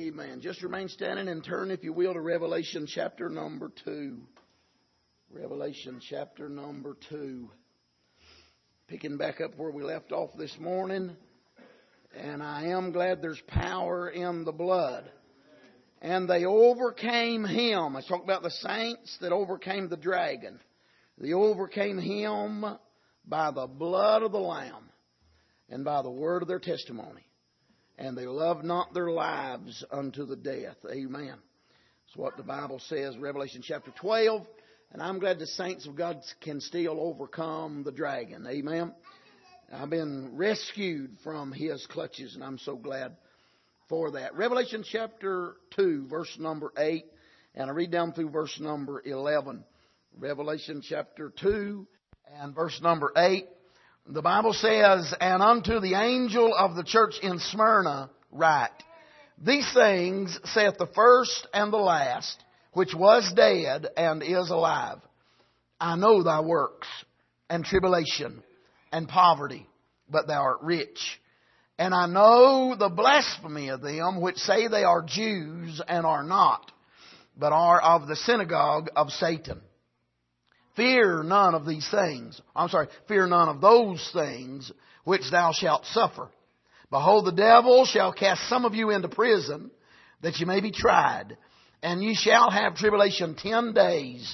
Amen. Just remain standing and turn, if you will, to Revelation chapter number 2. Revelation chapter number 2. Picking back up where we left off this morning. And I am glad there's power in the blood. And they overcame him. I talk about the saints that overcame the dragon. They overcame him by the blood of the Lamb and by the word of their testimony. And they loved not their lives unto the death. Amen. That's what the Bible says, Revelation chapter 12. And I'm glad the saints of God can still overcome the dragon. Amen. I've been rescued from his clutches, and I'm so glad for that. Revelation chapter 2, verse number 8. And I read down through verse number 11. Revelation chapter 2 and verse number 8. The Bible says, "And unto the angel of the church in Smyrna write, These things saith the first and the last, which was dead and is alive. I know thy works, and tribulation, and poverty, but thou art rich. And I know the blasphemy of them which say they are Jews and are not, but are of the synagogue of Satan. Fear none of these things. Fear none of those things which thou shalt suffer. Behold, the devil shall cast some of you into prison, that you may be tried. And ye shall have tribulation 10 days.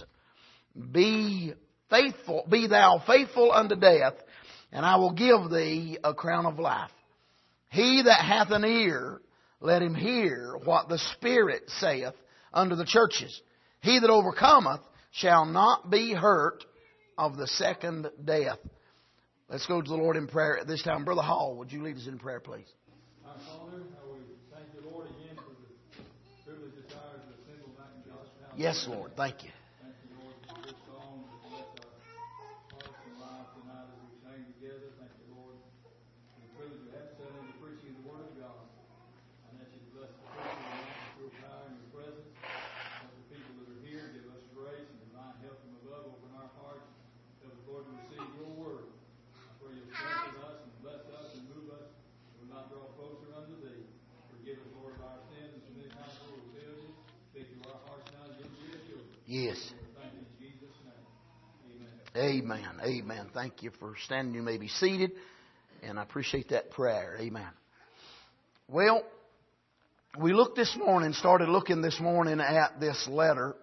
Be thou faithful unto death, and I will give thee a crown of life. He that hath an ear, let him hear what the Spirit saith unto the churches. He that overcometh shall not be hurt of the second death." Let's go to the Lord in prayer at this time. Brother Hall, would you lead us in prayer, please? Our Father, we thank you, Lord, again for the privilege and desire to assemble back in God's house. Yes, Lord. Thank you. Thank you, Lord, for this song that bless our hearts and lives tonight as we sing together. Thank you, Lord, for the privilege we have to stand in the preaching of the Word of God. And that you bless the preaching and your power and your presence. Let the people that are here give us grace and divine help from above. Open our hearts. Help us, Lord, to receive your Word. I pray you'll strengthen us and bless us and move us. We will not draw closer unto thee. Forgive us, Lord, of our sins and so many times where we failed you. Speak to our hearts now and give us your children. Yes. Thank you in Jesus' name. Amen. Amen. Amen. Thank you for standing. You may be seated. And I appreciate that prayer. Amen. Well, we started looking this morning at this letter.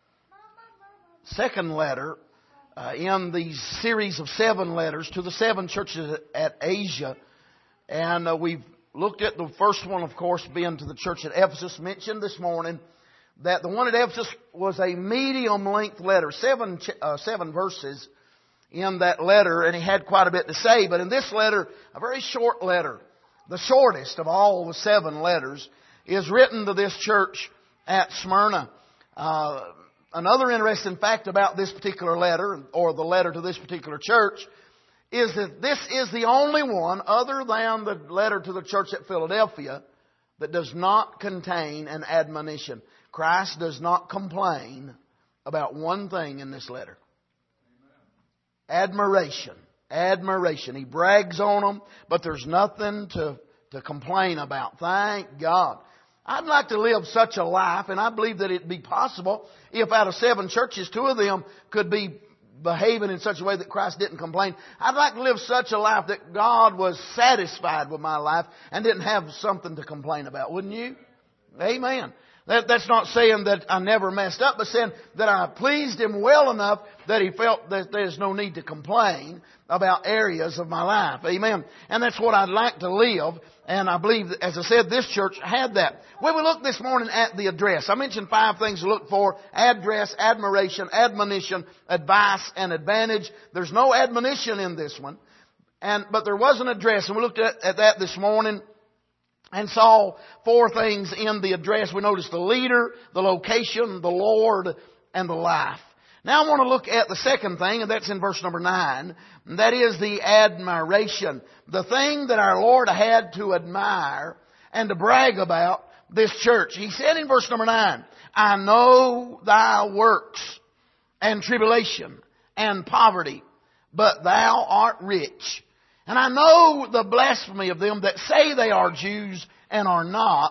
Second letter in the series of 7 letters to the 7 churches at Asia. And we've looked at the first one, of course, being to the church at Ephesus. Mentioned this morning that the one at Ephesus was a medium-length letter, 7 verses in that letter, and he had quite a bit to say. But in this letter, a very short letter, the shortest of all the 7 letters, is written to this church at Smyrna. Another interesting fact about this particular letter, or the letter to this particular church, is that this is the only one, other than the letter to the church at Philadelphia, that does not contain an admonition. Christ does not complain about one thing in this letter. Admiration. Admiration. He brags on them, but there's nothing to complain about. Thank God. I'd like to live such a life, and I believe that it'd be possible if out of 7 churches, 2 of them could be behaving in such a way that Christ didn't complain. I'd like to live such a life that God was satisfied with my life and didn't have something to complain about. Wouldn't you? Amen. That's not saying that I never messed up, but saying that I pleased Him well enough that He felt that there's no need to complain about areas of my life. Amen. And that's what I'd like to live. And I believe, as I said, this church had that. When we look this morning at the address, I mentioned 5 things to look for: address, admiration, admonition, advice, and advantage. There's no admonition in this one, but there was an address, and we looked at that this morning and saw 4 things in the address. We noticed the leader, the location, the Lord, and the life. Now I want to look at the second thing, and that's in verse number 9. And that is the admiration. The thing that our Lord had to admire and to brag about this church. He said in verse number 9, "I know thy works and tribulation and poverty, but thou art rich. And I know the blasphemy of them that say they are Jews and are not,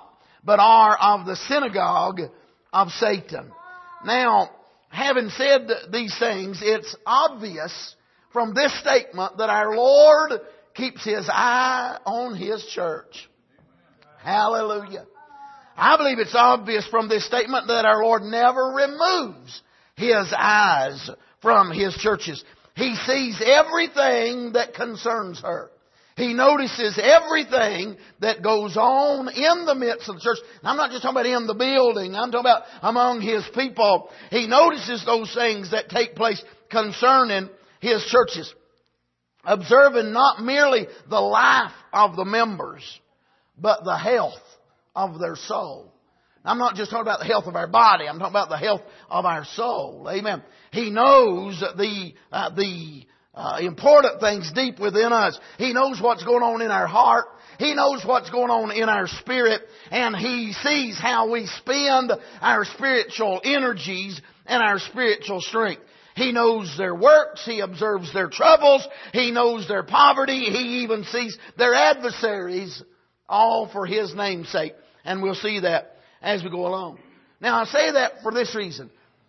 but are of the synagogue of Satan. Now, having said these things, it's obvious from this statement that our Lord keeps His eye on His church. Hallelujah. I believe it's obvious from this statement that our Lord never removes His eyes from His churches. He sees everything that concerns her. He notices everything that goes on in the midst of the church. And I'm not just talking about in the building. I'm talking about among His people. He notices those things that take place concerning His churches. Observing not merely the life of the members, but the health of their soul. I'm not just talking about the health of our body. I'm talking about the health of our soul. Amen. He knows the important things deep within us. He knows what's going on in our heart. He knows what's going on in our spirit. And He sees how we spend our spiritual energies and our spiritual strength. He knows their works. He observes their troubles. He knows their poverty. He even sees their adversaries, all for His name's sake. And we'll see that as we go along. Now, I say that for this reason.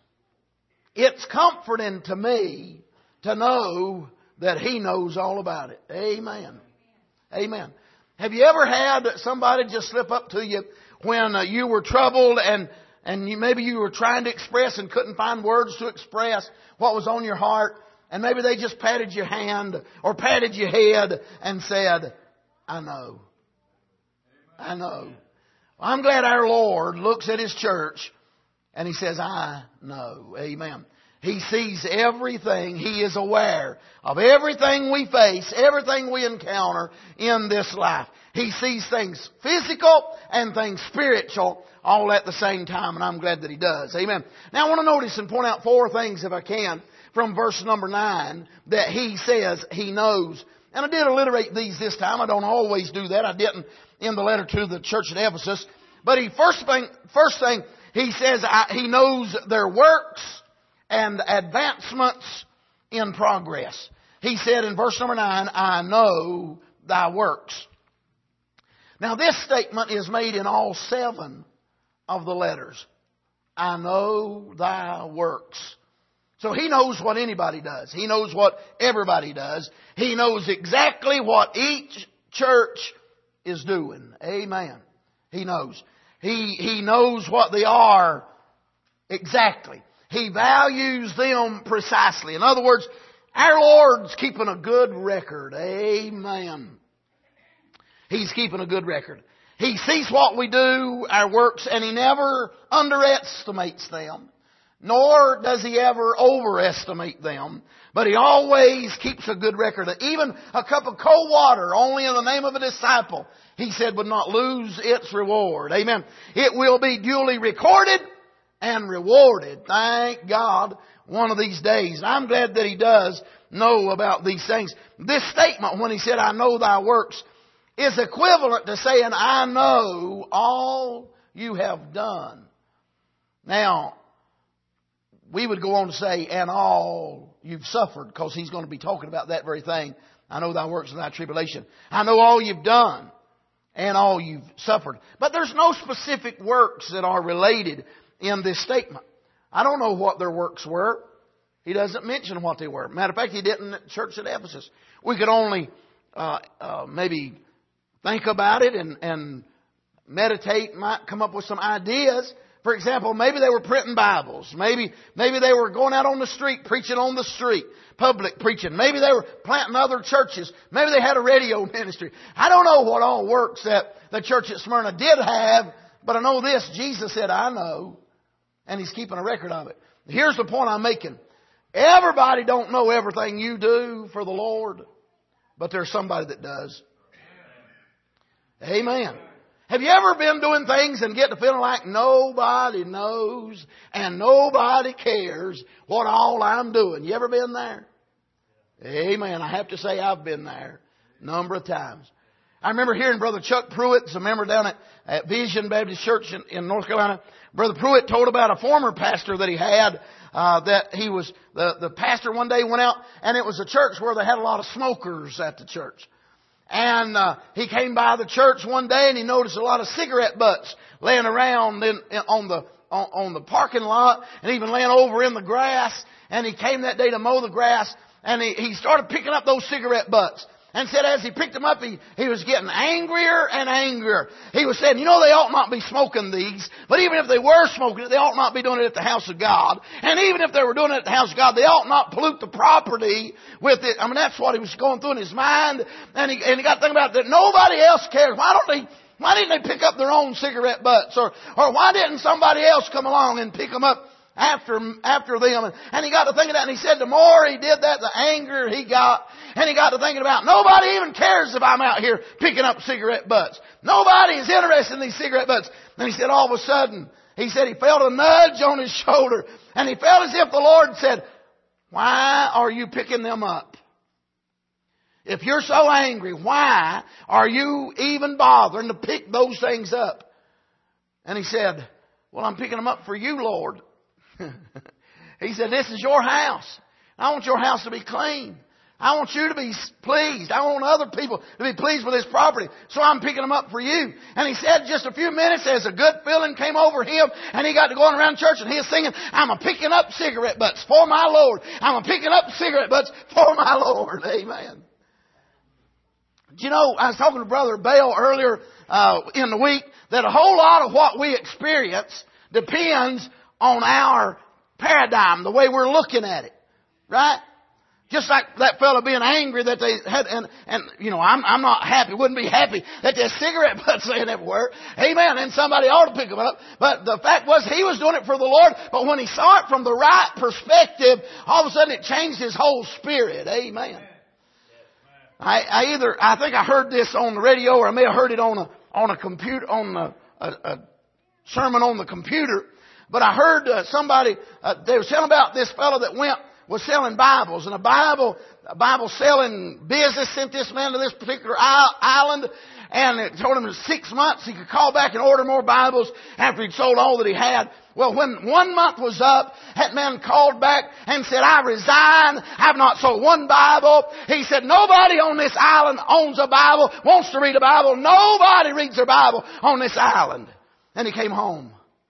It's comforting to me to know that He knows all about it. Amen. Amen. Have you ever had somebody just slip up to you when you were troubled and maybe you were trying to express and couldn't find words to express what was on your heart, and maybe they just patted your hand or patted your head and said, I know. I know. I'm glad our Lord looks at His church and He says, I know. Amen. He sees everything. He is aware of everything we face, everything we encounter in this life. He sees things physical and things spiritual all at the same time, and I'm glad that He does. Amen. Now I want to notice and point out 4 things, if I can, from verse number 9 that He says He knows. And I did alliterate these this time. I don't always do that. I didn't in the letter to the church at Ephesus. But first thing He says, He knows their works and advancements in progress. He said in verse number 9, I know thy works. Now this statement is made in all 7 of the letters. I know thy works. So He knows what anybody does. He knows what everybody does. He knows exactly what each church is doing. Amen. He knows. He knows what they are exactly. He values them precisely. In other words, our Lord's keeping a good record. Amen. He's keeping a good record. He sees what we do, our works, and He never underestimates them. Nor does He ever overestimate them. But He always keeps a good record. Even a cup of cold water, only in the name of a disciple, He said would not lose its reward. Amen. It will be duly recorded and rewarded. Thank God, one of these days. And I'm glad that He does know about these things. This statement, when He said, I know thy works, is equivalent to saying, I know all you have done. Now, we would go on to say, and all you've suffered, because He's going to be talking about that very thing. I know thy works and thy tribulation. I know all you've done and all you've suffered. But there's no specific works that are related in this statement. I don't know what their works were. He doesn't mention what they were. Matter of fact, He didn't at the church at Ephesus. We could only maybe think about it and meditate, might come up with some ideas. For example, maybe they were printing Bibles. Maybe they were going out on the street, preaching on the street, public preaching. Maybe they were planting other churches. Maybe they had a radio ministry. I don't know what all works that the church at Smyrna did have, but I know this. Jesus said, I know. And He's keeping a record of it. Here's the point I'm making. Everybody don't know everything you do for the Lord, but there's somebody that does. Amen. Have you ever been doing things and get to feeling like nobody knows and nobody cares what all I'm doing? You ever been there? Amen. I have to say I've been there a number of times. I remember hearing Brother Chuck Pruitt, a member down at Vision Baptist Church in North Carolina. Brother Pruitt told about a former pastor that he had, that he was, the pastor one day went out, and it was a church where they had a lot of smokers at the church. And he came by the church one day and he noticed a lot of cigarette butts laying around on the parking lot and even laying over in the grass. And he came that day to mow the grass and he started picking up those cigarette butts. And said as he picked them up, he was getting angrier and angrier. He was saying, they ought not be smoking these. But even if they were smoking it, they ought not be doing it at the house of God. And even if they were doing it at the house of God, they ought not pollute the property with it. I mean, that's what he was going through in his mind. And he got to think about that. Nobody else cares. Why didn't they pick up their own cigarette butts? Or why didn't somebody else come along and pick them up after them? And he got to thinking that, and he said the more he did that, the angrier he got. And he got to thinking about, nobody even cares if I'm out here picking up cigarette butts. Nobody is interested in these cigarette butts. And he said all of a sudden, he said he felt a nudge on his shoulder. And he felt as if the Lord said, why are you picking them up? If you're so angry, why are you even bothering to pick those things up? And he said, well, I'm picking them up for you, Lord. He said, this is your house. I want your house to be clean. I want you to be pleased. I want other people to be pleased with this property. So I'm picking them up for you. And he said just a few minutes as a good feeling came over him and he got to going around church and he was singing, I'm a picking up cigarette butts for my Lord. I'm a picking up cigarette butts for my Lord. Amen. Do you know, I was talking to Brother Bell earlier in the week that a whole lot of what we experience depends on our paradigm, the way we're looking at it. Right? Just like that fellow being angry that they had, and I'm not happy, wouldn't be happy that there's cigarette butts laying everywhere. Amen. And somebody ought to pick them up. But the fact was he was doing it for the Lord. But when he saw it from the right perspective, all of a sudden it changed his whole spirit. Amen. I think I heard this on the radio, or I may have heard it on a computer, on a sermon on the computer. But I heard somebody, they were telling about this fellow that was selling Bibles, and a Bible selling business sent this man to this particular island, and it told him in 6 months he could call back and order more Bibles after he'd sold all that he had. Well, when 1 month was up, that man called back and said, I resign. I've not sold one Bible. He said, nobody on this island owns a Bible, wants to read a Bible. Nobody reads their Bible on this island. And he came home.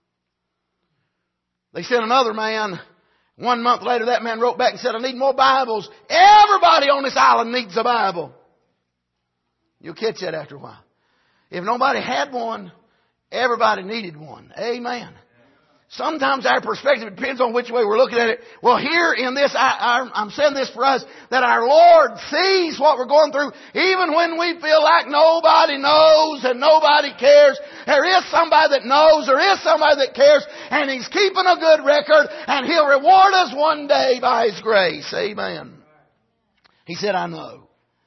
They sent another man. 1 month later, that man wrote back and said, I need more Bibles. Everybody on this island needs a Bible. You'll catch that after a while. If nobody had one, everybody needed one. Amen. Sometimes our perspective depends on which way we're looking at it. Well, here in this, I'm saying this for us, that our Lord sees what we're going through, even when we feel like nobody knows and nobody cares. There is somebody that knows, there is somebody that cares, and He's keeping a good record, and He'll reward us one day by His grace. Amen. He said, I know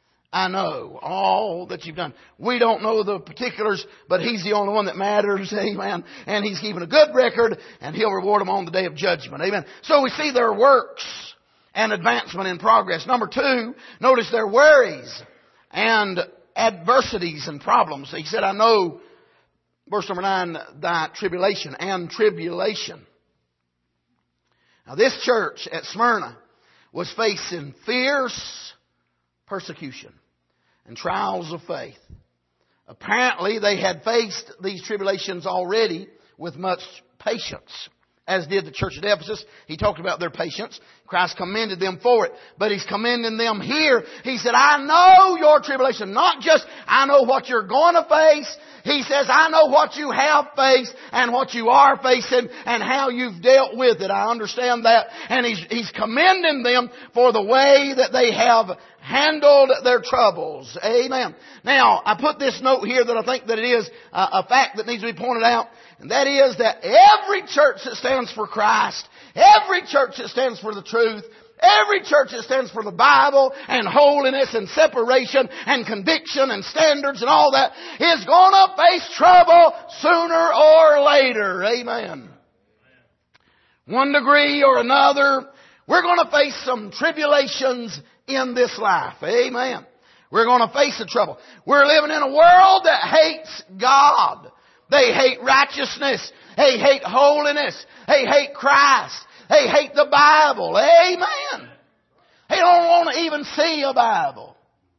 all that you've done. We don't know the particulars, but He's the only one that matters. Amen. And He's keeping a good record, and He'll reward them on the day of judgment. Amen. So we see their works and advancement in progress. Number 2, notice their worries and adversities and problems. He said, I know, verse number 9, thy tribulation and tribulation. Now this church at Smyrna was facing fierce persecution and trials of faith. Apparently they had faced these tribulations already with much patience, as did the church at Ephesus. He talked about their patience. Christ commended them for it. But He's commending them here. He said, I know your tribulation. Not just, I know what you're going to face. He says, I know what you have faced and what you are facing and how you've dealt with it. I understand that. And He's commending them for the way that they have handled their troubles. Amen. Now, I put this note here that I think that it is a fact that needs to be pointed out. And that is that every church that stands for Christ, every church that stands for the truth, every church that stands for the Bible and holiness and separation and conviction and standards and all that is going to face trouble sooner or later. Amen. One degree or another, we're going to face some tribulations in this life. Amen. We're going to face the trouble. We're living in a world that hates God. They hate righteousness. They hate holiness. They hate Christ. They hate the Bible. Amen. They don't want to even see a Bible.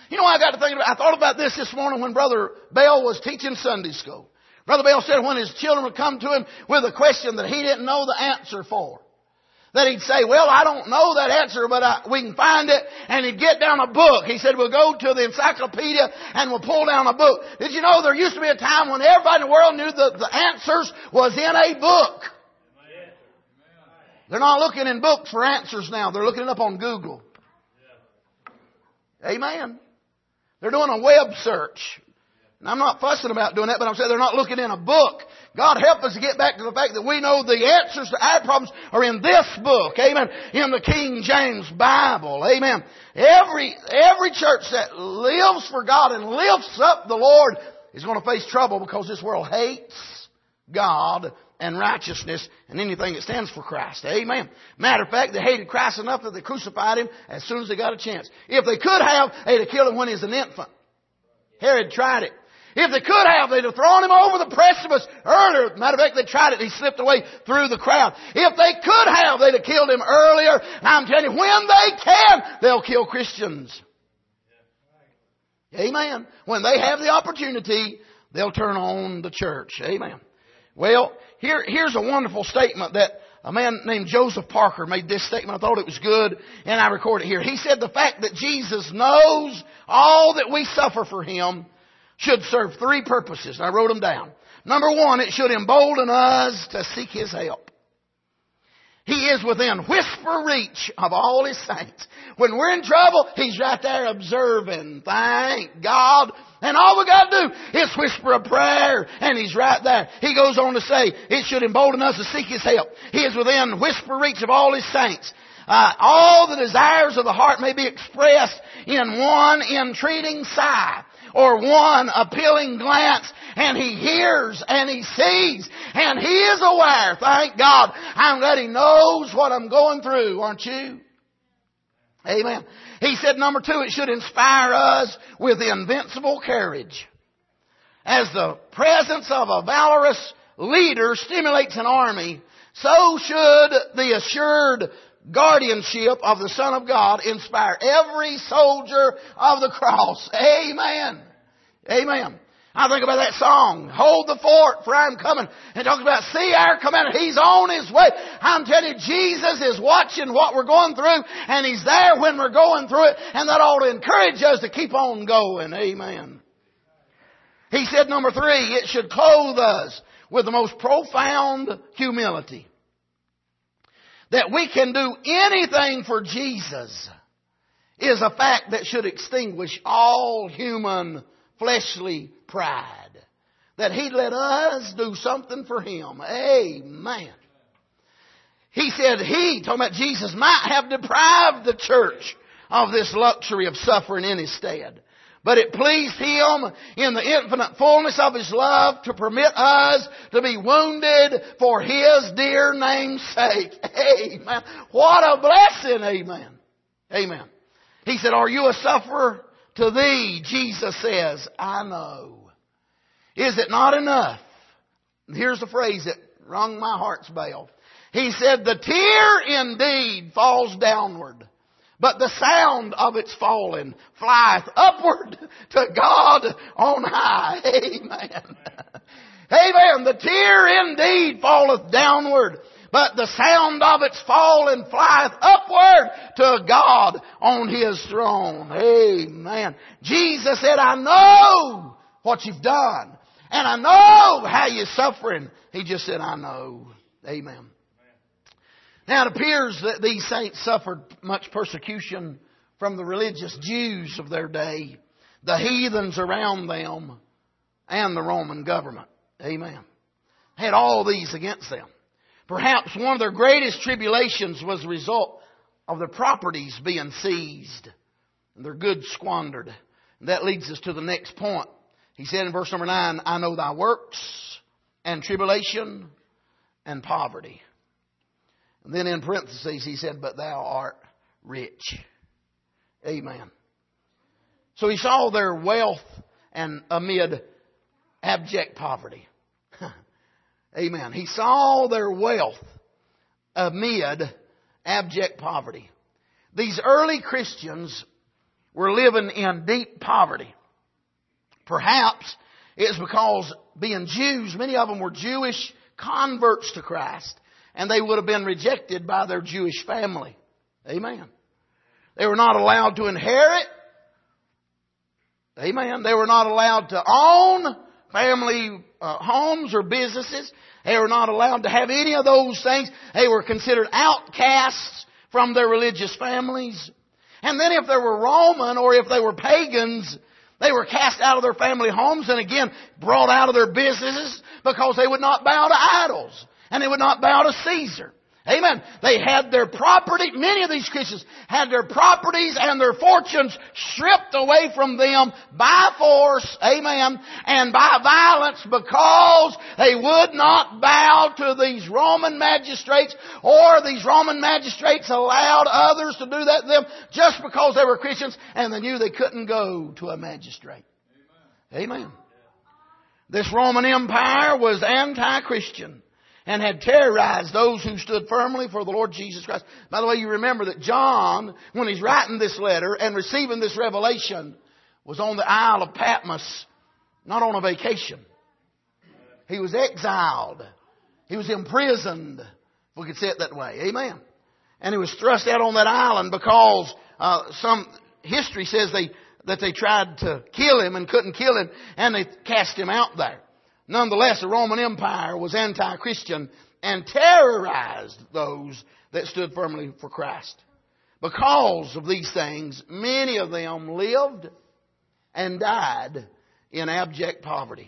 You know, I thought about this morning when Brother Bell was teaching Sunday school. Brother Bell said when his children would come to him with a question that he didn't know the answer for, that he'd say, well, I don't know that answer, but we can find it. And he'd get down a book. He said, we'll go to the encyclopedia and we'll pull down a book. Did you know there used to be a time when everybody in the world knew that the answers was in a book? They're not looking in books for answers now. They're looking it up on Google. Amen. They're doing a web search. And I'm not fussing about doing that, but I'm saying they're not looking in a book. God help us to get back to the fact that we know the answers to our problems are in this book. Amen. In the King James Bible. Amen. Every church that lives for God and lifts up the Lord is going to face trouble because this world hates God and righteousness and anything that stands for Christ. Amen. Matter of fact, they hated Christ enough that they crucified Him as soon as they got a chance. If they could have, they'd have killed Him when He was an infant. Herod tried it. If they could have, they'd have thrown Him over the precipice earlier. Matter of fact, they tried it. He slipped away through the crowd. If they could have, they'd have killed Him earlier. And I'm telling you, when they can, they'll kill Christians. Amen. When they have the opportunity, they'll turn on the church. Amen. Well, here's a wonderful statement that a man named Joseph Parker made this statement. I thought it was good, and I record it here. He said the fact that Jesus knows all that we suffer for Him should serve three purposes. I wrote them down. Number one, it should embolden us to seek His help. He is within whisper reach of all His saints. When we're in trouble, He's right there observing. Thank God. And all we got to do is whisper a prayer, and He's right there. He goes on to say, it should embolden us to seek His help. He is within whisper reach of all His saints. All the desires of the heart may be expressed in one entreating sigh or one appealing glance, and He hears and He sees and He is aware. Thank God. I'm glad He knows what I'm going through, aren't you? Amen. He said, number two, it should inspire us with invincible courage. As the presence of a valorous leader stimulates an army, so should the assured guardianship of the Son of God inspire every soldier of the cross. Amen. Amen. I think about that song, Hold the Fort, for I'm coming. And it talks about, see our commander, He's on His way. I'm telling you, Jesus is watching what we're going through, and He's there when we're going through it, and that ought to encourage us to keep on going. Amen. He said, number three, it should clothe us with the most profound humility. That we can do anything for Jesus is a fact that should extinguish all human fleshly pride. That He'd let us do something for Him. Amen. He said He, talking about Jesus, might have deprived the church of this luxury of suffering in His stead. But it pleased Him in the infinite fullness of His love to permit us to be wounded for His dear name's sake. Amen. What a blessing. Amen. Amen. He said, are you a sufferer? To thee, Jesus says, I know. Is it not enough? Here's the phrase that rung my heart's bell. He said, the tear indeed falls downward, but the sound of its falling flieth upward to God on high. Amen. Amen. The tear indeed falleth downward, but the sound of its falling flieth upward to God on His throne. Amen. Jesus said, I know what you've done. And I know how you're suffering. He just said, I know. Amen. Now it appears that these saints suffered much persecution from the religious Jews of their day, the heathens around them, and the Roman government. Amen. Had all these against them. Perhaps one of their greatest tribulations was the result of their properties being seized and their goods squandered. And that leads us to the next point. He said in verse number 9, I know thy works and tribulation and poverty. And then in parentheses he said, but thou art rich. Amen. So he saw their wealth and amid abject poverty. Amen. He saw their wealth amid abject poverty. These early Christians were living in deep poverty. Perhaps it's because being Jews, many of them were Jewish converts to Christ, and they would have been rejected by their Jewish family. Amen. They were not allowed to inherit. Amen. They were not allowed to own family homes or businesses. They were not allowed to have any of those things. They were considered outcasts from their religious families. And then if they were Roman or if they were pagans, they were cast out of their family homes and again brought out of their businesses because they would not bow to idols and they would not bow to Caesar. Amen. They had their property, many of these Christians had their properties and their fortunes stripped away from them by force, amen, and by violence because they would not bow to these Roman magistrates, or these Roman magistrates allowed others to do that to them just because they were Christians and they knew they couldn't go to a magistrate. Amen. This Roman Empire was anti-Christian and had terrorized those who stood firmly for the Lord Jesus Christ. By the way, you remember that John, when he's writing this letter and receiving this revelation, was on the Isle of Patmos, not on a vacation. He was exiled. He was imprisoned, if we could say it that way. Amen. And he was thrust out on that island because some history says that they tried to kill him and couldn't kill him, and they cast him out there. Nonetheless, the Roman Empire was anti-Christian and terrorized those that stood firmly for Christ. Because of these things, many of them lived and died in abject poverty.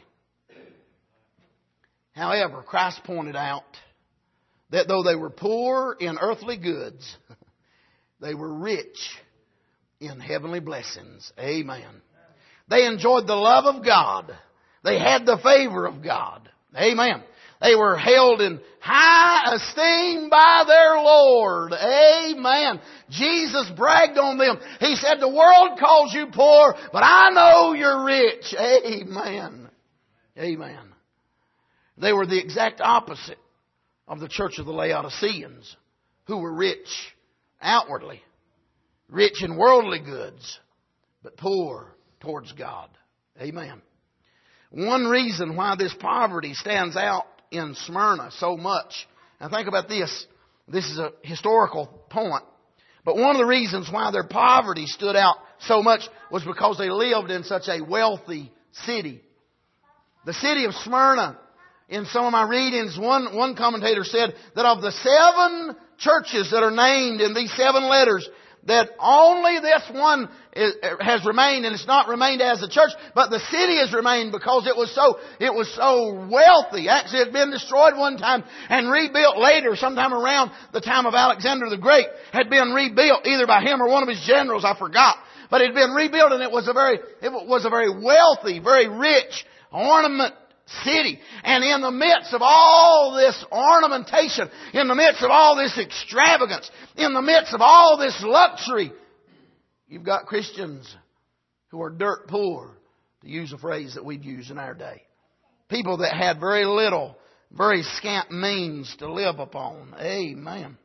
However, Christ pointed out that though they were poor in earthly goods, they were rich in heavenly blessings. Amen. They enjoyed the love of God. They had the favor of God. Amen. They were held in high esteem by their Lord. Amen. Jesus bragged on them. He said, the world calls you poor, but I know you're rich. Amen. Amen. They were the exact opposite of the church of the Laodiceans, who were rich outwardly, rich in worldly goods, but poor towards God. Amen. One reason why this poverty stands out in Smyrna so much, and think about this, this is a historical point, but one of the reasons why their poverty stood out so much was because they lived in such a wealthy city. The city of Smyrna, in some of my readings, one commentator said that of the 7 churches that are named in these 7 letters, that only this one has remained, and it's not remained as a church, but the city has remained because it was so wealthy. Actually, it had been destroyed one time and rebuilt later, sometime around the time of Alexander the Great, had been rebuilt either by him or one of his generals, I forgot. But it had been rebuilt, and it was a very wealthy, very rich, ornament city. And in the midst of all this ornamentation, in the midst of all this extravagance, in the midst of all this luxury, you've got Christians who are dirt poor, to use a phrase that we'd use in our day. People that had very little, very scant means to live upon. Amen.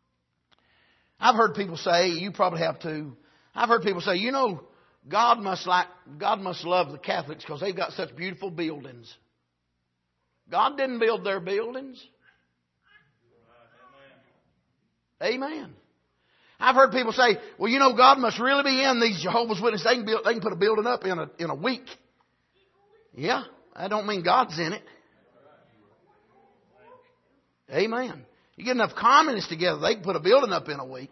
I've heard people say, you probably have too, I've heard people say, God must love the Catholics because they've got such beautiful buildings. God didn't build their buildings. Amen. I've heard people say, well, God must really be in these Jehovah's Witnesses. They can put a building up in a week. Yeah, I don't mean God's in it. Amen. You get enough communists together, they can put a building up in a week.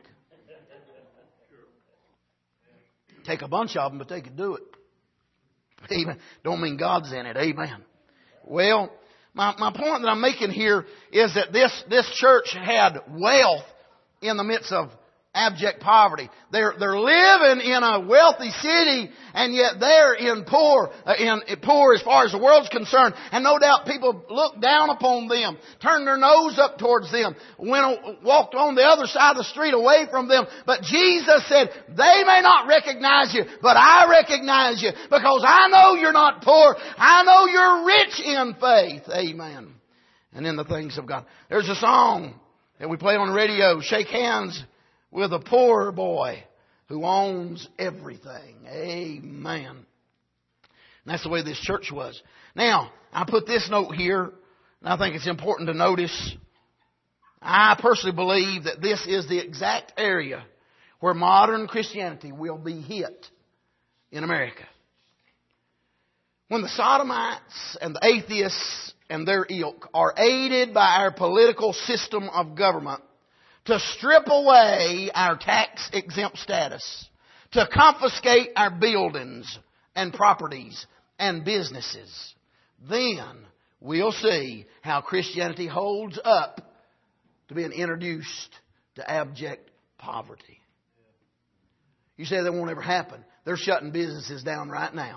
Take a bunch of them, but they could do it. Amen. Don't mean God's in it. Amen. Well, my point that I'm making here is that this church had wealth in the midst of abject poverty. They're living in a wealthy city, and yet they're in poor as far as the world's concerned. And no doubt people looked down upon them, turned their nose up towards them, walked on the other side of the street away from them. But Jesus said, they may not recognize you, but I recognize you because I know you're not poor. I know you're rich in faith. Amen. And in the things of God. There's a song that we play on the radio, Shake Hands with a Poor Boy who owns everything. Amen. And that's the way this church was. Now, I put this note here, and I think it's important to notice. I personally believe that this is the exact area where modern Christianity will be hit in America. When the sodomites and the atheists and their ilk are aided by our political system of government to strip away our tax-exempt status, to confiscate our buildings and properties and businesses, then we'll see how Christianity holds up to being introduced to abject poverty. You say that won't ever happen. They're shutting businesses down right now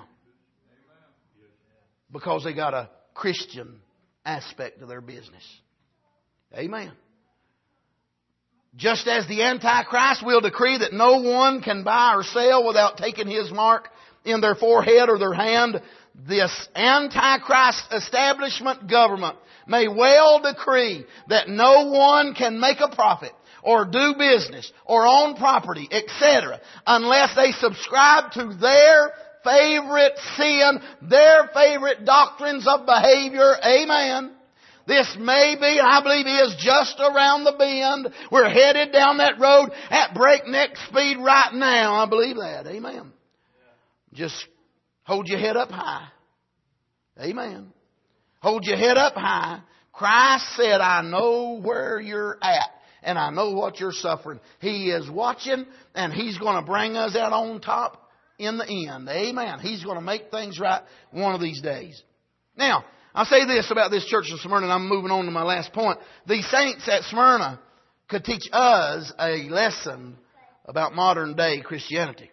because they got a Christian aspect to their business. Amen. Just as the Antichrist will decree that no one can buy or sell without taking his mark in their forehead or their hand, this Antichrist establishment government may well decree that no one can make a profit or do business or own property, etc., unless they subscribe to their favorite sin, their favorite doctrines of behavior. Amen. This may be, and I believe is, just around the bend. We're headed down that road at breakneck speed right now. I believe that. Amen. Just hold your head up high. Amen. Hold your head up high. Christ said, I know where you're at, and I know what you're suffering. He is watching, and He's going to bring us out on top in the end. Amen. He's going to make things right one of these days. Now, I'll say this about this church of Smyrna, and I'm moving on to my last point. These saints at Smyrna could teach us a lesson about modern day Christianity.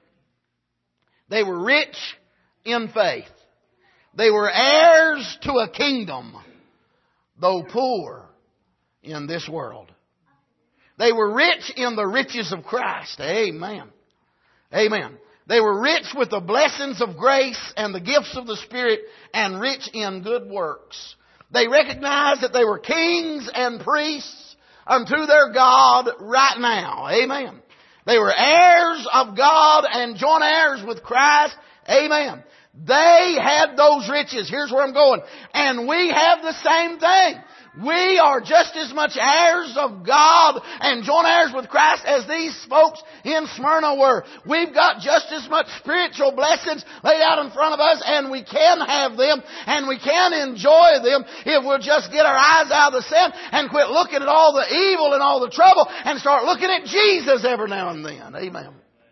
They were rich in faith. They were heirs to a kingdom, though poor in this world. They were rich in the riches of Christ. Amen. Amen. They were rich with the blessings of grace and the gifts of the Spirit, and rich in good works. They recognized that they were kings and priests unto their God right now. Amen. They were heirs of God and joint heirs with Christ. Amen. They had those riches. Here's where I'm going. And we have the same thing. We are just as much heirs of God and joint heirs with Christ as these folks in Smyrna were. We've got just as much spiritual blessings laid out in front of us, and we can have them and we can enjoy them if we'll just get our eyes out of the sand and quit looking at all the evil and all the trouble and start looking at Jesus every now and then. Amen.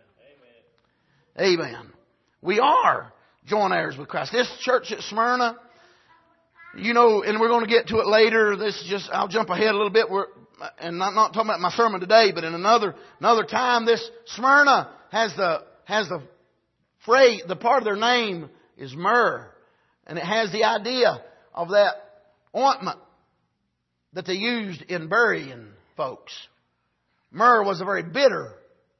Amen. We are joint heirs with Christ. This church at Smyrna, you know, and we're going to get to it later. I'll jump ahead a little bit. And I'm not talking about my sermon today, but in another time, this Smyrna has the phrase, the part of their name is myrrh. And it has the idea of that ointment that they used in burying folks. Myrrh was a very bitter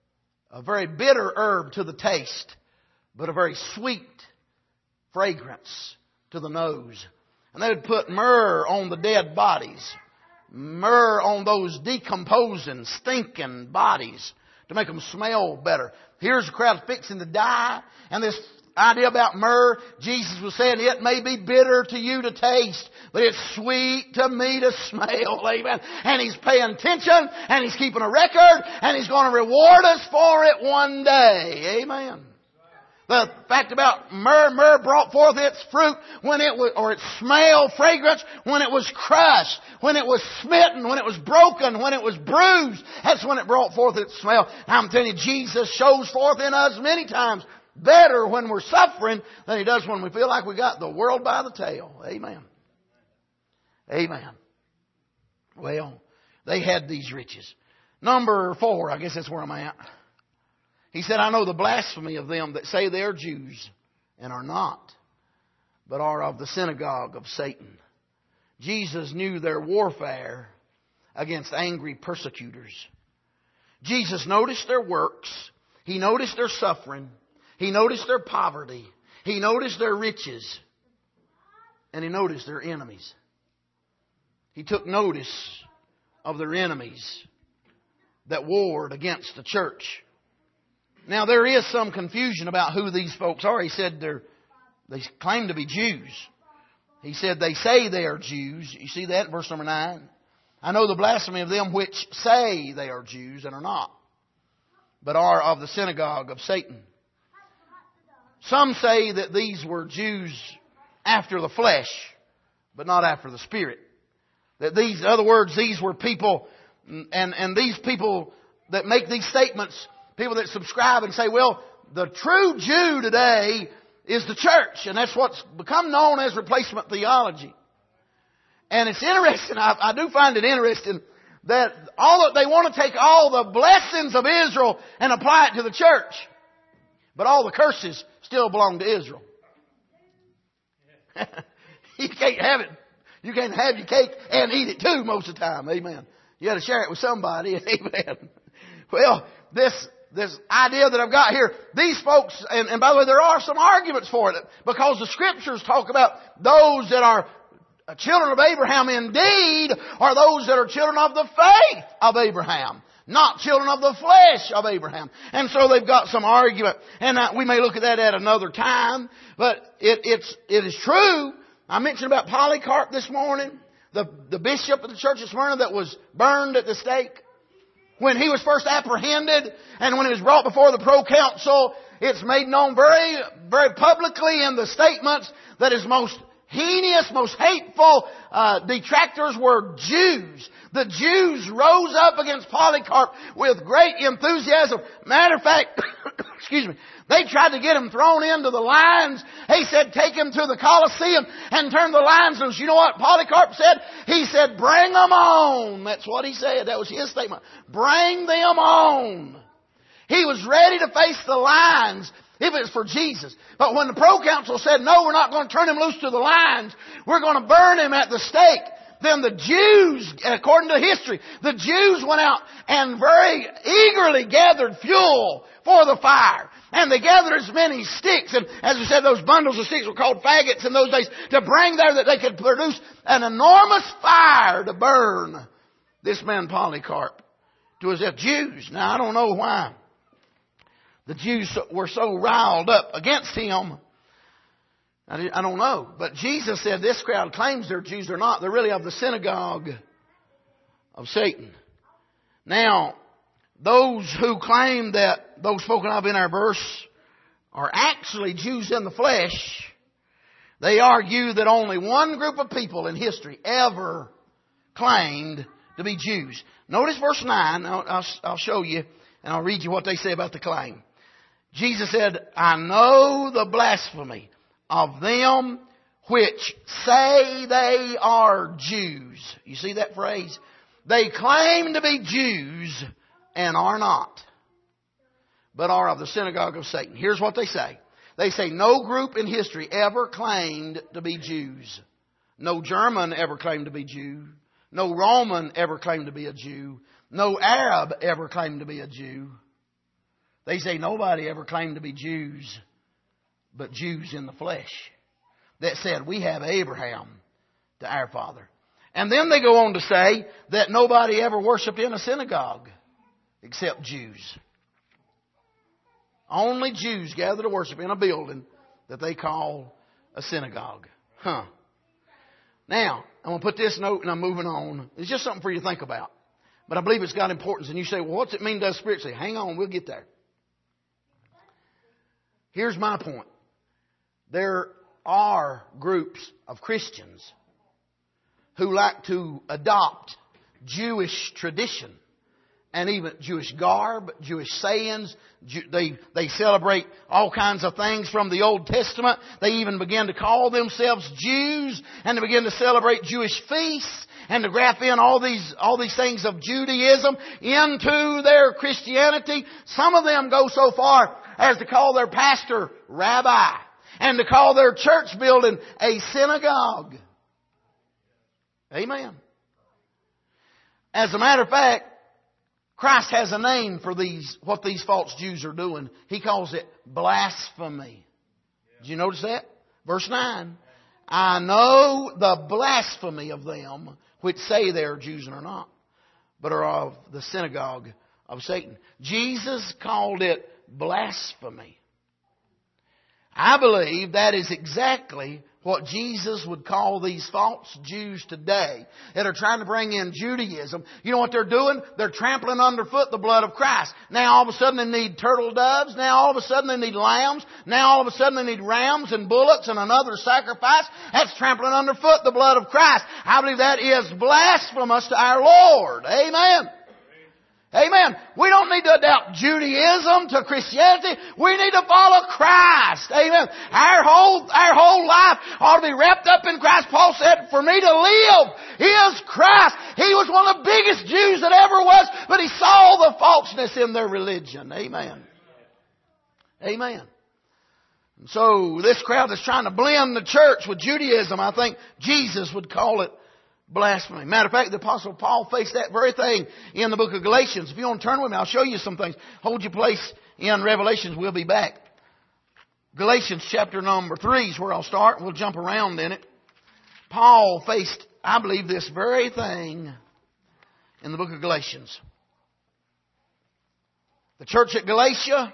herb to the taste, but a very sweet fragrance to the nose. And they would put myrrh on the dead bodies. Myrrh on those decomposing, stinking bodies to make them smell better. Here's a crowd fixing to die. And this idea about myrrh, Jesus was saying, it may be bitter to you to taste, but it's sweet to me to smell. Amen. And He's paying attention, and He's keeping a record, and He's going to reward us for it one day. Amen. The fact about myrrh brought forth its fruit when it was, or its smell, fragrance, when it was crushed, when it was smitten, when it was broken, when it was bruised. That's when it brought forth its smell. I'm telling you, Jesus shows forth in us many times better when we're suffering than He does when we feel like we got the world by the tail. Amen. Amen. Well, they had these riches. Number 4, I guess that's where I'm at. He said, I know the blasphemy of them that say they are Jews and are not, but are of the synagogue of Satan. Jesus knew their warfare against angry persecutors. Jesus noticed their works. He noticed their suffering. He noticed their poverty. He noticed their riches. And He noticed their enemies. He took notice of their enemies that warred against the church. Now there is some confusion about who these folks are. He said they claim to be Jews. He said they say they are Jews. You see that in verse number 9? I know the blasphemy of them which say they are Jews and are not, but are of the synagogue of Satan. Some say that these were Jews after the flesh, but not after the Spirit. That these, in other words, these were people, and these people that make these statements, people that subscribe and say, well, the true Jew today is the church. And that's what's become known as replacement theology. And it's interesting, I do find it interesting that they want to take all the blessings of Israel and apply it to the church. But all the curses still belong to Israel. You can't have it. You can't have your cake and eat it too most of the time. Amen. You got to share it with somebody. Amen. Well, this idea that I've got here, these folks, and by the way, there are some arguments for it, because the Scriptures talk about those that are children of Abraham indeed are those that are children of the faith of Abraham, not children of the flesh of Abraham. And so they've got some argument, and we may look at that at another time, but it is true. I mentioned about Polycarp this morning, the bishop of the church of Smyrna that was burned at the stake. When he was first apprehended and when he was brought before the proconsul, it's made known very, very publicly in the statements that his most heinous, most hateful detractors were Jews. The Jews rose up against Polycarp with great enthusiasm. Matter of fact, excuse me, they tried to get him thrown into the lions. He said, take him to the Colosseum and turn the lions loose. You know what Polycarp said? He said, bring them on. That's what he said. That was his statement. Bring them on. He was ready to face the lions if it's for Jesus. But when the proconsul said, no, we're not going to turn him loose to the lions, we're going to burn him at the stake, then the Jews, according to history, the Jews went out and very eagerly gathered fuel for the fire. And they gathered as many sticks, and as we said, those bundles of sticks were called faggots in those days, to bring there that they could produce an enormous fire to burn this man Polycarp to his death. Jews. Now, I don't know why the Jews were so riled up against him. I don't know. But Jesus said this crowd claims they're Jews. They're not. They're really of the synagogue of Satan. Now, those who claim that those spoken of in our verse are actually Jews in the flesh, they argue that only one group of people in history ever claimed to be Jews. Notice verse 9. I'll show you, and I'll read you what they say about the claim. Jesus said, I know the blasphemy of them which say they are Jews. You see that phrase? They claim to be Jews and are not, but are of the synagogue of Satan. Here's what they say. They say no group in history ever claimed to be Jews. No German ever claimed to be Jew. No Roman ever claimed to be a Jew. No Arab ever claimed to be a Jew. They say nobody ever claimed to be Jews, but Jews in the flesh that said, we have Abraham to our father. And then they go on to say that nobody ever worshipped in a synagogue except Jews. Only Jews gather to worship in a building that they call a synagogue. Now, I'm going to put this note and I'm moving on. It's just something for you to think about. But I believe it's got importance. And you say, well, what's it mean to us spiritually? Hang on, we'll get there. Here's my point. There are groups of Christians who like to adopt Jewish tradition and even Jewish garb, Jewish sayings. They celebrate all kinds of things from the Old Testament. They even begin to call themselves Jews, and they begin to celebrate Jewish feasts and to graft in all these things of Judaism into their Christianity. Some of them go so far as to call their pastor rabbi and to call their church building a synagogue. Amen. As a matter of fact, Christ has a name for what these false Jews are doing. He calls it blasphemy. Did you notice that? Verse 9. I know the blasphemy of them which say they are Jews and are not, but are of the synagogue of Satan. Jesus called it blasphemy. I believe that is exactly what Jesus would call these false Jews today that are trying to bring in Judaism. You know what they're doing? They're trampling underfoot the blood of Christ. Now all of a sudden they need turtle doves. Now all of a sudden they need lambs. Now all of a sudden they need rams and bullocks and another sacrifice. That's trampling underfoot the blood of Christ. I believe that is blasphemous to our Lord. Amen. Amen. We don't need to adapt Judaism to Christianity. We need to follow Christ. Amen. Our whole life ought to be wrapped up in Christ. Paul said, for me to live is Christ. He was one of the biggest Jews that ever was, but he saw the falseness in their religion. Amen. Amen. And so this crowd that's trying to blend the church with Judaism, I think Jesus would call it blasphemy. Matter of fact, the Apostle Paul faced that very thing in the book of Galatians. If you want to turn with me, I'll show you some things. Hold your place in Revelations. We'll be back. Galatians chapter number 3 is where I'll start. We'll jump around in it. Paul faced, I believe, this very thing in the book of Galatians. The church at Galatia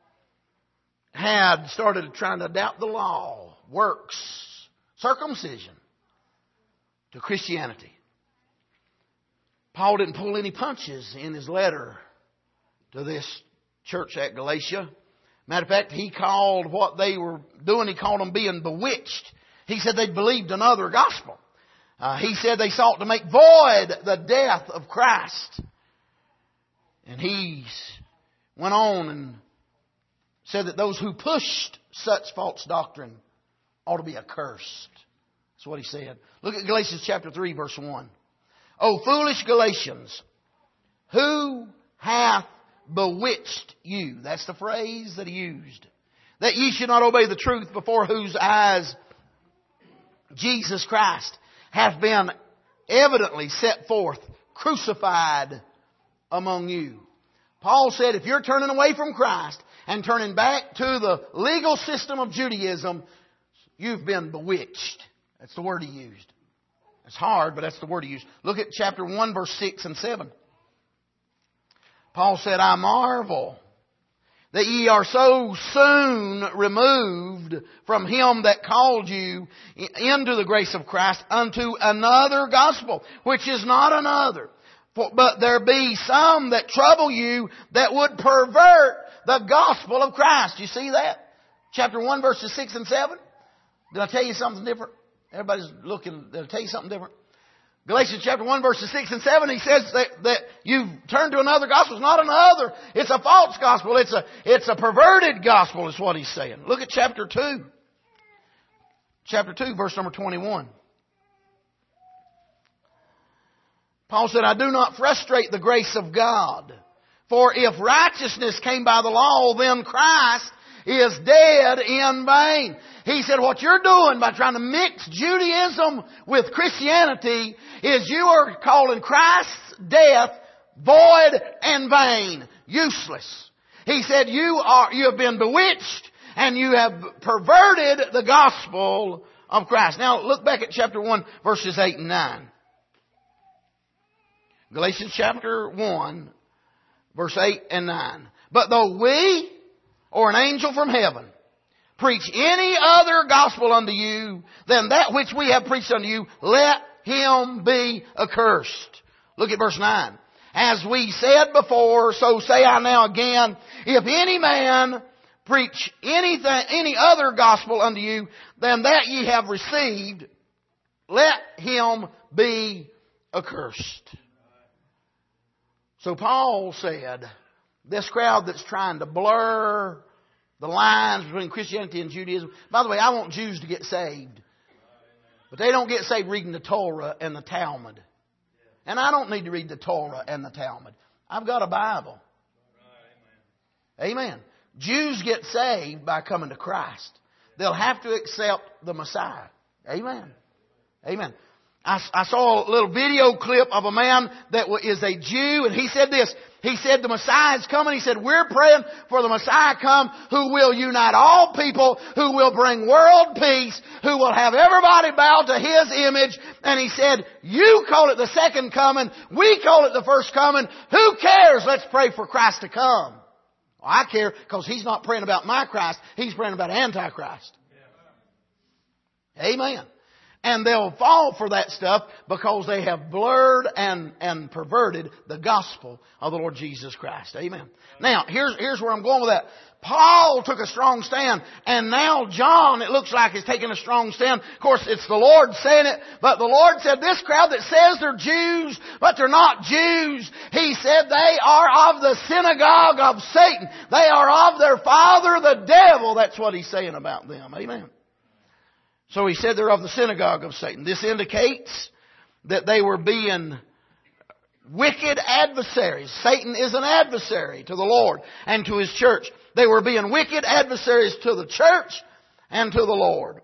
had started trying to adapt the law, works, circumcision to Christianity. Paul didn't pull any punches in his letter to this church at Galatia. Matter of fact, he called what they were doing, he called them being bewitched. He said they believed another gospel. He said they sought to make void the death of Christ. And he went on and said that those who pushed such false doctrine ought to be accursed. That's what he said. Look at Galatians chapter 3, verse 1. O foolish Galatians, who hath bewitched you? That's the phrase that he used. That ye should not obey the truth, before whose eyes Jesus Christ hath been evidently set forth, crucified among you. Paul said, if you're turning away from Christ and turning back to the legal system of Judaism, you've been bewitched. That's the word he used. It's hard, but that's the word he used. Look at chapter 1, verse 6 and 7. Paul said, I marvel that ye are so soon removed from him that called you into the grace of Christ unto another gospel, which is not another. But there be some that trouble you that would pervert the gospel of Christ. You see that? Chapter 1, verses 6 and 7. Did I tell you something different? Everybody's looking. Did I tell you something different? Galatians chapter 1, verses 6 and 7, he says that you've turned to another gospel. It's not another. It's a false gospel. It's a perverted gospel is what he's saying. Look at chapter 2. Chapter 2, verse number 21. Paul said, I do not frustrate the grace of God. For if righteousness came by the law, then Christ is dead in vain. He said, what you're doing by trying to mix Judaism with Christianity is you are calling Christ's death void and vain, useless. He said, you have been bewitched and you have perverted the gospel of Christ. Now look back at chapter 1, verses 8 and 9. Galatians chapter 1, verse 8 and 9. But though we or an angel from heaven preach any other gospel unto you than that which we have preached unto you, let him be accursed. Look at verse 9. As we said before, so say I now again, if any man preach any other gospel unto you than that ye have received, let him be accursed. So Paul said, this crowd that's trying to blur the lines between Christianity and Judaism. By the way, I want Jews to get saved. But they don't get saved reading the Torah and the Talmud. And I don't need to read the Torah and the Talmud. I've got a Bible. Amen. Jews get saved by coming to Christ. They'll have to accept the Messiah. Amen. Amen. I saw a little video clip of a man that is a Jew, and he said this. He said the Messiah is coming. He said, we're praying for the Messiah come who will unite all people, who will bring world peace, who will have everybody bow to His image. And he said, you call it the second coming. We call it the first coming. Who cares? Let's pray for Christ to come. I care because he's not praying about my Christ. He's praying about Antichrist. Amen. And they'll fall for that stuff because they have blurred and perverted the gospel of the Lord Jesus Christ. Amen. Now, here's where I'm going with that. Paul took a strong stand, and now John, it looks like, is taking a strong stand. Of course, it's the Lord saying it, but the Lord said, this crowd that says they're Jews, but they're not Jews, He said they are of the synagogue of Satan. They are of their father, the devil. That's what He's saying about them. Amen. So He said they're of the synagogue of Satan. This indicates that they were being wicked adversaries. Satan is an adversary to the Lord and to His church. They were being wicked adversaries to the church and to the Lord.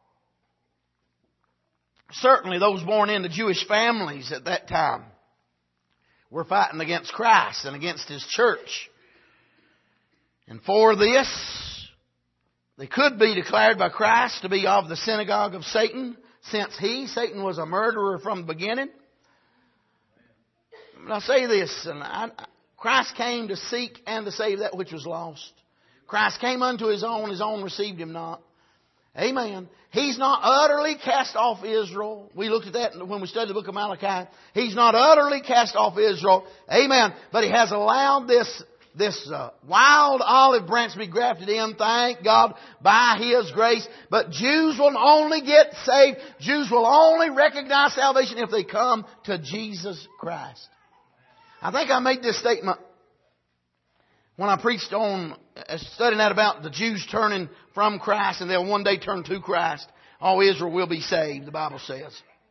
Certainly those born into Jewish families at that time were fighting against Christ and against His church. And for this, they could be declared by Christ to be of the synagogue of Satan, since Satan was a murderer from the beginning. But I say this, Christ came to seek and to save that which was lost. Christ came unto His own received Him not. Amen. He's not utterly cast off Israel. We looked at that when we studied the book of Malachi. He's not utterly cast off Israel. Amen. But He has allowed this wild olive branch to be grafted in, thank God, by His grace. But Jews will only get saved. Jews will only recognize salvation if they come to Jesus Christ. I think I made this statement when I preached on studying out about the Jews turning from Christ and they'll one day turn to Christ. All Israel will be saved, the Bible says.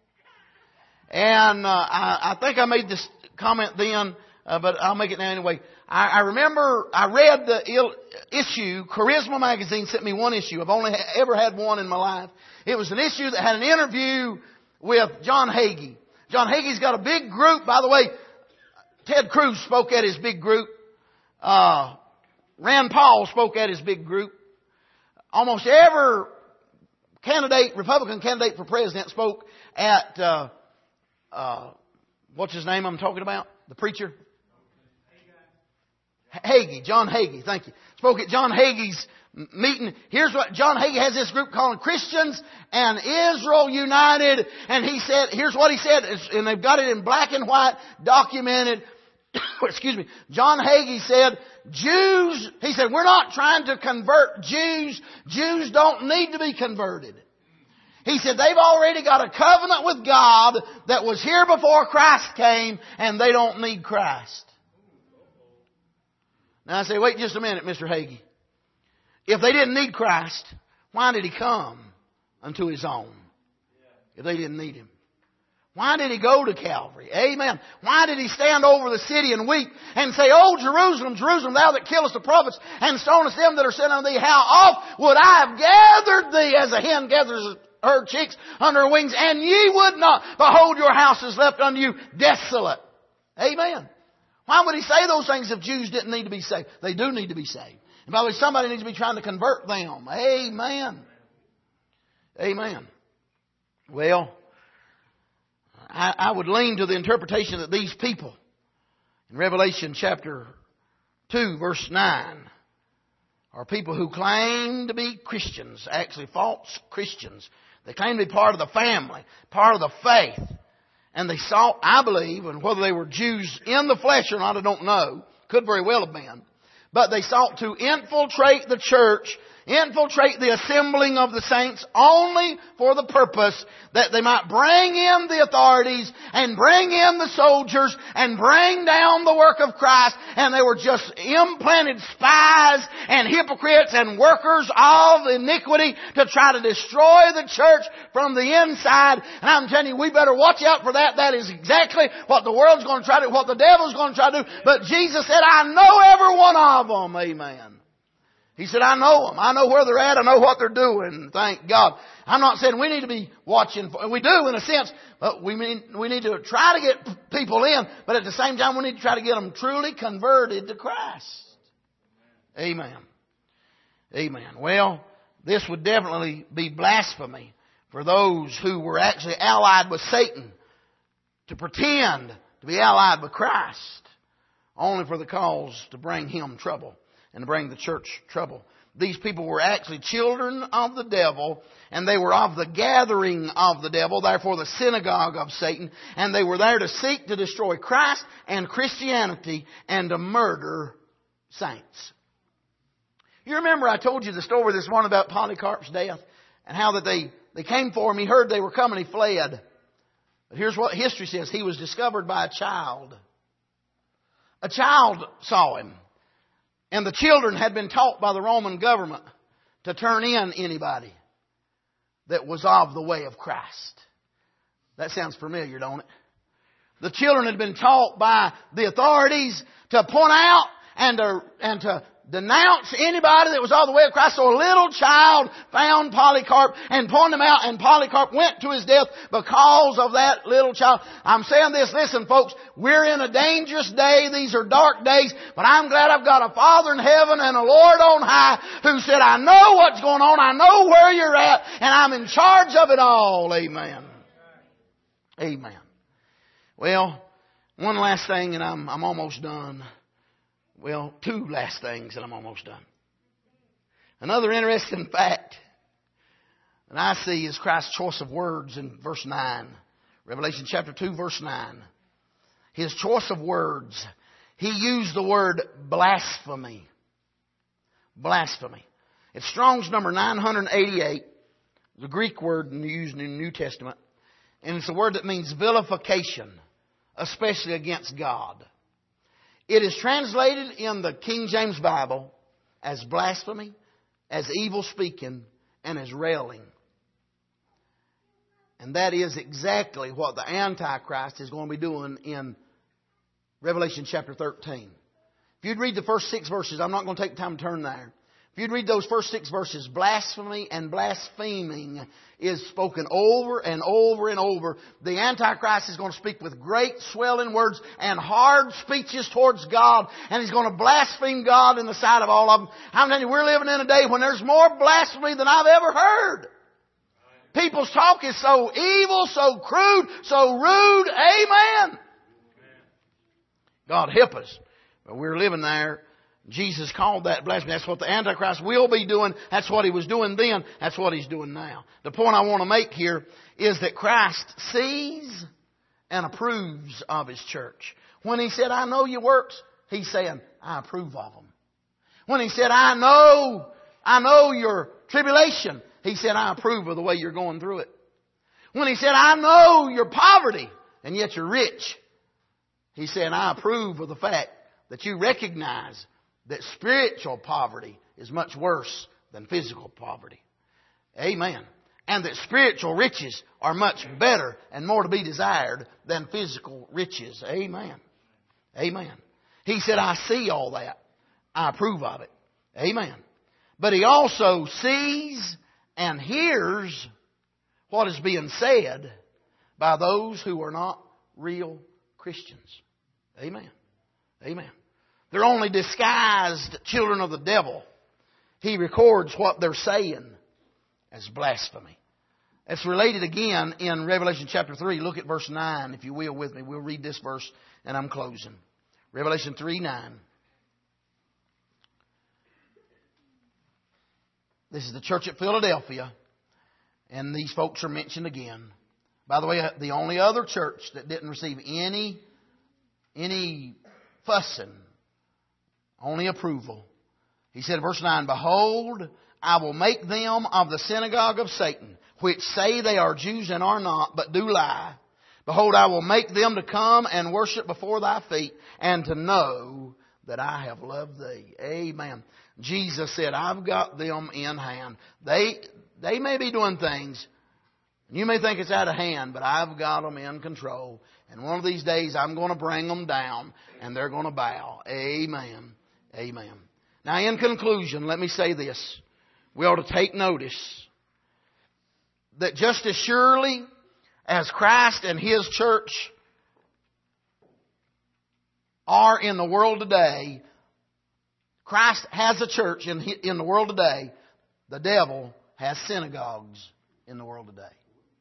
And I think I made this comment then, but I'll make it now anyway. I remember I read the issue. Charisma Magazine sent me one issue. I've only ever had one in my life. It was an issue that had an interview with John Hagee. John Hagee's got a big group. By the way, Ted Cruz spoke at his big group. Rand Paul spoke at his big group. Almost every Republican candidate for president spoke at, what's his name I'm talking about? The preacher? Hagee, John Hagee, thank you. Spoke at John Hagee's meeting. Here's what John Hagee has this group called Christians and Israel United. And he said, here's what he said, and they've got it in black and white, documented. Excuse me. John Hagee said, he said, we're not trying to convert Jews. Jews don't need to be converted. He said, they've already got a covenant with God that was here before Christ came, and they don't need Christ. Now I say, wait just a minute, Mr. Hagee. If they didn't need Christ, why did He come unto His own? If they didn't need Him. Why did He go to Calvary? Amen. Why did He stand over the city and weep and say, Oh, Jerusalem, Jerusalem, thou that killest the prophets and stonest them that are sent unto thee, how oft would I have gathered thee as a hen gathers her chicks under her wings, and ye would not. Behold, your house is left unto you desolate. Amen. Why would He say those things if Jews didn't need to be saved? They do need to be saved. And by the way, somebody needs to be trying to convert them. Amen. Amen. Well, I would lean to the interpretation that these people in Revelation chapter 2 verse 9 are people who claim to be Christians, actually false Christians. They claim to be part of the family, part of the faith. And they sought, I believe, and whether they were Jews in the flesh or not, I don't know. Could very well have been. But they sought to infiltrate the church, infiltrate the assembling of the saints only for the purpose that they might bring in the authorities and bring in the soldiers and bring down the work of Christ. And they were just implanted spies and hypocrites and workers of iniquity to try to destroy the church from the inside. And I'm telling you, we better watch out for that. That is exactly what the world's going to try to do, what the devil's going to try to do. But Jesus said, I know every one of them. Amen. He said, I know them. I know where they're at. I know what they're doing. Thank God. I'm not saying we need to be watching. We do in a sense, but we need to try to get people in. But at the same time, we need to try to get them truly converted to Christ. Amen. Amen. Well, this would definitely be blasphemy for those who were actually allied with Satan to pretend to be allied with Christ only for the cause to bring him trouble. and to bring the church trouble. These people were actually children of the devil, and they were of the gathering of the devil, therefore the synagogue of Satan, and they were there to seek to destroy Christ and Christianity and to murder saints. You remember I told you the story this morning about Polycarp's death and how that they came for him. He heard they were coming. He fled. But here's what history says. He was discovered by a child. A child saw him. And the children had been taught by the Roman government to turn in anybody that was of the way of Christ. That sounds familiar, don't it? The children had been taught by the authorities to point out and to denounce anybody that was all the way of Christ. So a little child found Polycarp and pointed him out, and Polycarp went to his death because of that little child. I'm saying this, listen folks, we're in a dangerous day. These are dark days, but I'm glad I've got a Father in heaven and a Lord on high who said, I know what's going on, I know where you're at, and I'm in charge of it all. Amen. Amen. Well, one last thing and I'm almost done. Well, two last things and I'm almost done. Another interesting fact that I see is Christ's choice of words in verse 9. Revelation chapter 2 verse 9. His choice of words. He used the word blasphemy. Blasphemy. It's Strong's number 988. The Greek word used in the New Testament. And it's a word that means vilification, especially against God. It is translated in the King James Bible as blasphemy, as evil speaking, and as railing. And that is exactly what the Antichrist is going to be doing in Revelation chapter 13. If you'd read the first 6 verses, I'm not going to take time to turn there. If you'd read those first 6 verses, blasphemy and blaspheming is spoken over and over and over. The Antichrist is going to speak with great swelling words and hard speeches towards God. And he's going to blaspheme God in the sight of all of them. I'm telling you, we're living in a day when there's more blasphemy than I've ever heard. People's talk is so evil, so crude, so rude. Amen. God help us. But we're living there. Jesus called that blasphemy. That's what the Antichrist will be doing. That's what he was doing then. That's what he's doing now. The point I want to make here is that Christ sees and approves of his church. When he said, I know your works, he's saying, I approve of them. When he said, I know your tribulation, he said, I approve of the way you're going through it. When he said, I know your poverty, and yet you're rich, he said, I approve of the fact that you recognize that spiritual poverty is much worse than physical poverty. Amen. And that spiritual riches are much better and more to be desired than physical riches. Amen. Amen. He said, I see all that. I approve of it. Amen. But he also sees and hears what is being said by those who are not real Christians. Amen. Amen. They're only disguised children of the devil. He records what they're saying as blasphemy. It's related again in Revelation chapter 3. Look at verse 9, if you will, with me. We'll read this verse and I'm closing. Revelation 3:9. This is the church at Philadelphia. And these folks are mentioned again. By the way, the only other church that didn't receive any fussing, only approval. He said, verse 9, Behold, I will make them of the synagogue of Satan, which say they are Jews and are not, but do lie. Behold, I will make them to come and worship before thy feet, and to know that I have loved thee. Amen. Jesus said, I've got them in hand. They may be doing things, and you may think it's out of hand, but I've got them in control. And one of these days I'm going to bring them down, and they're going to bow. Amen. Amen. Now, in conclusion, let me say this. We ought to take notice that just as surely as Christ and His church are in the world today, Christ has a church in the world today. The devil has synagogues in the world today.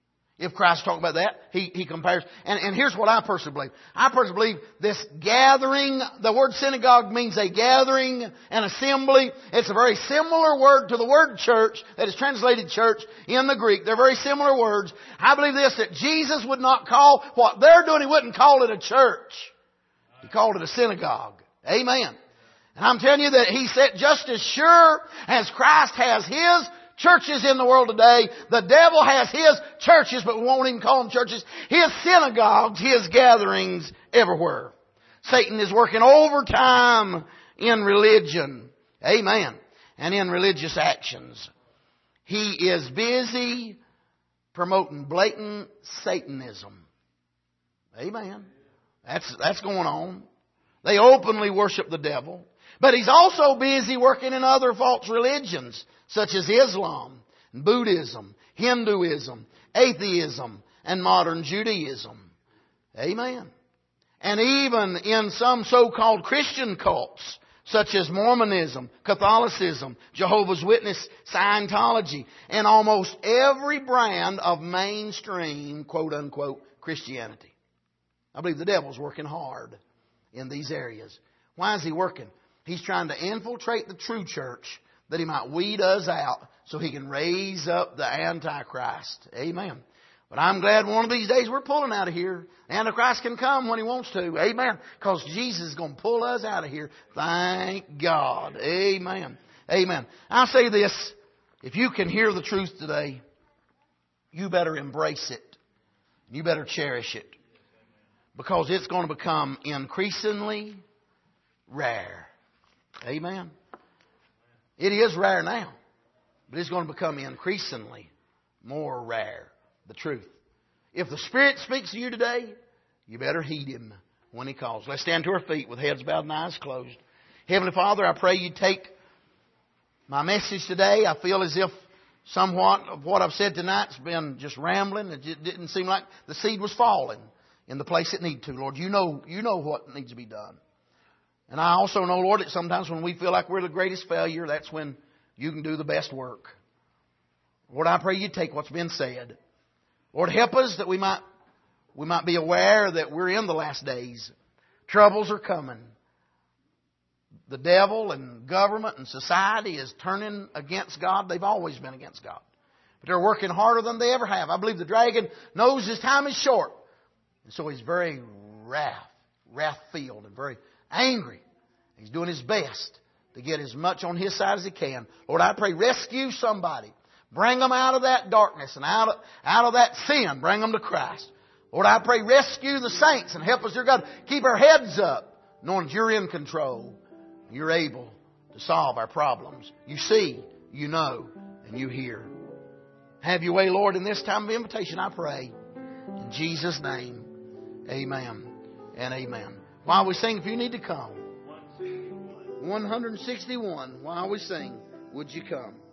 If Christ talked about that, he compares. And here's what I personally believe. I personally believe this gathering, the word synagogue means a gathering, an assembly. It's a very similar word to the word church that is translated church in the Greek. They're very similar words. I believe this, that Jesus would not call what they're doing, He wouldn't call it a church. He called it a synagogue. Amen. And I'm telling you that He said just as sure as Christ has His churches in the world today, the devil has his churches, but we won't even call them churches, his synagogues, his gatherings everywhere. Satan is working overtime in religion. Amen. And in religious actions. He is busy promoting blatant Satanism. Amen. That's going on. They openly worship the devil. But he's also busy working in other false religions, such as Islam, Buddhism, Hinduism, atheism, and modern Judaism. Amen. And even in some so-called Christian cults, such as Mormonism, Catholicism, Jehovah's Witness, Scientology, and almost every brand of mainstream, quote-unquote, Christianity. I believe the devil's working hard in these areas. Why is he working? He's trying to infiltrate the true church that he might weed us out so he can raise up the Antichrist. Amen. But I'm glad one of these days we're pulling out of here. Antichrist can come when he wants to. Amen. Because Jesus is going to pull us out of here. Thank God. Amen. Amen. I'll say this. If you can hear the truth today, you better embrace it. You better cherish it. Because it's going to become increasingly rare. Amen. It is rare now, but it's going to become increasingly more rare. The truth. If the Spirit speaks to you today, you better heed Him when He calls. Let's stand to our feet with heads bowed and eyes closed. Heavenly Father, I pray You take my message today. I feel as if somewhat of what I've said tonight's been just rambling. It just didn't seem like the seed was falling in the place it needed to. Lord, You know what needs to be done. And I also know, Lord, that sometimes when we feel like we're the greatest failure, that's when You can do the best work. Lord, I pray You take what's been said. Lord, help us that we might be aware that we're in the last days. Troubles are coming. The devil and government and society is turning against God. They've always been against God. But they're working harder than they ever have. I believe the dragon knows his time is short. And so he's very wrath-filled and very angry. He's doing his best to get as much on his side as he can. Lord, I pray, rescue somebody. Bring them out of that darkness and out of that sin. Bring them to Christ. Lord, I pray, rescue the saints and help us, dear God, keep our heads up, knowing that You're in control. You're able to solve our problems. You see, You know, and You hear. Have Your way, Lord, in this time of invitation, I pray. In Jesus' name, amen and amen. While we sing, if you need to come. 161. While we sing, would you come?